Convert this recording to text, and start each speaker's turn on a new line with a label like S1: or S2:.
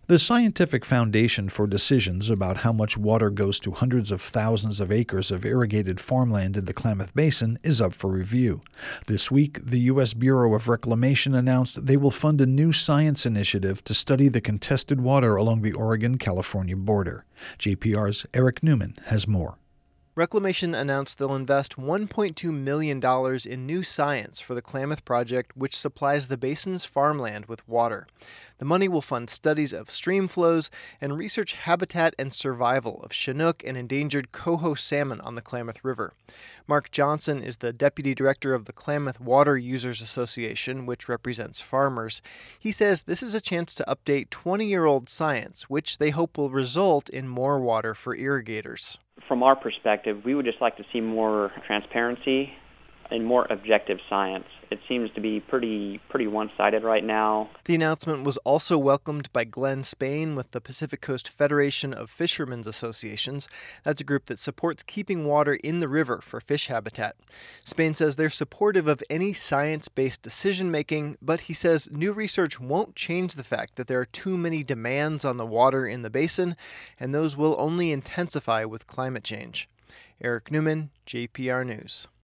S1: The scientific foundation for decisions about how much water goes to hundreds of thousands of acres of irrigated farmland in the Klamath Basin is up for review. This week, the U.S. Bureau of Reclamation announced they will fund a new science initiative to study the contested water along the Oregon-California border. JPR's Eric Newman has more.
S2: Reclamation announced they'll invest $1.2 million in new science for the Klamath Project, which supplies the basin's farmland with water. The money will fund studies of stream flows and research habitat and survival of Chinook and endangered coho salmon on the Klamath River. Mark Johnson is the deputy director of the Klamath Water Users Association, which represents farmers. He says this is a chance to update 20-year-old science, which they hope will result in more water for irrigators.
S3: From our perspective, we would just like to see more transparency and more objective science. It seems to be pretty one-sided right now.
S2: The announcement was also welcomed by Glenn Spain with the Pacific Coast Federation of Fishermen's Associations. That's a group that supports keeping water in the river for fish habitat. Spain says they're supportive of any science-based decision-making, but he says new research won't change the fact that there are too many demands on the water in the basin, and those will only intensify with climate change. Eric Newman, JPR News.